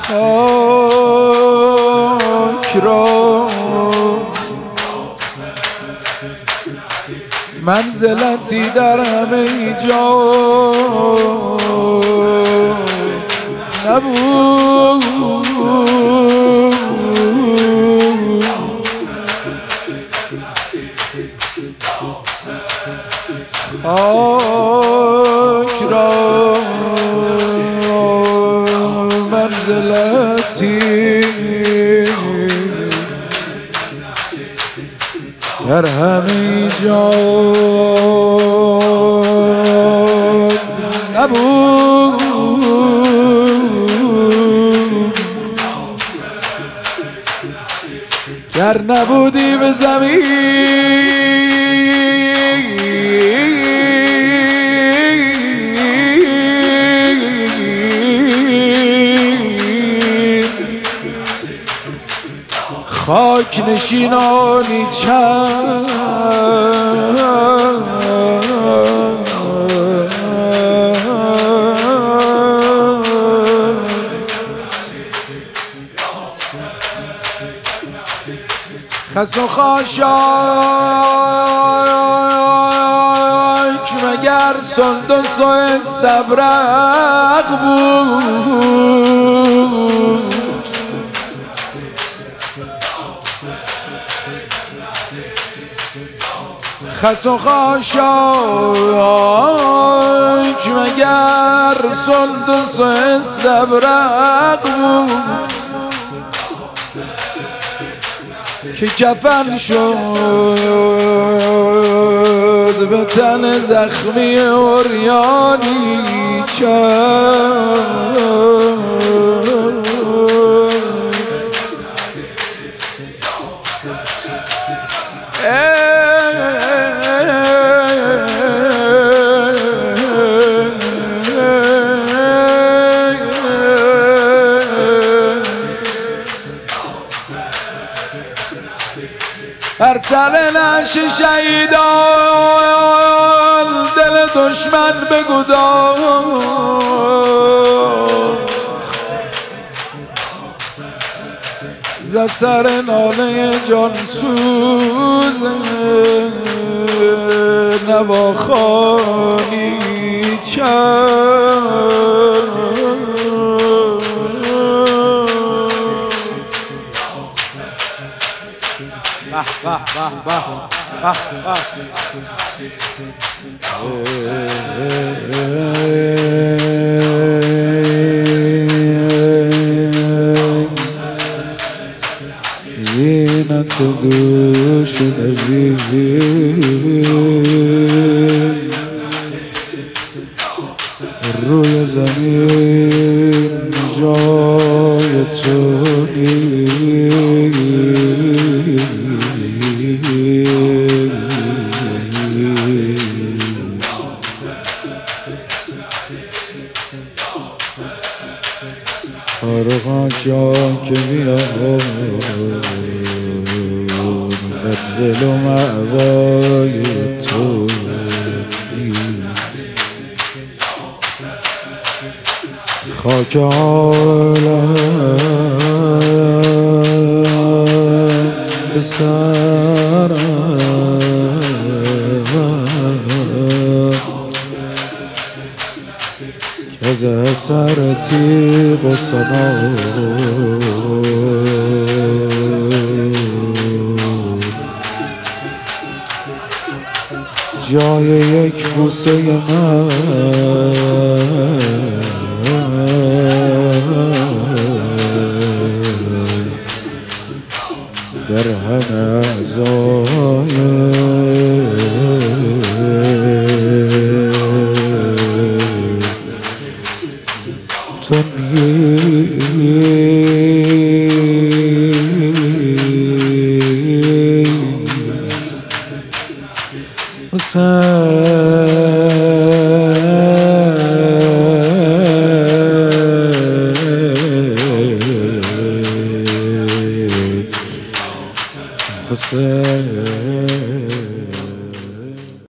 خاک را منزلتی در همه جا نبود. خاک را منزلتی در همه جا نبود. گر نبودی به زمین خاک نشینانی چند خس و خاشاک مگر سندس و استبرق بود. خس و خاشاک مگر سندس و استبرق بود که کفن شد به تن زخمی عریانی چند. بر سر نعش شهیدان دل دشمن بگداخت ز سر ناله جانسوز نواخوانی چند. زینت دوش نبیل روی زمین جای تو فارغان که بیان منزل و مأوای تو نیست. خاک عالم به سرم که از اثر تیغ و سنا جای یک بوسه من در همه اعضای تو نیست. حسین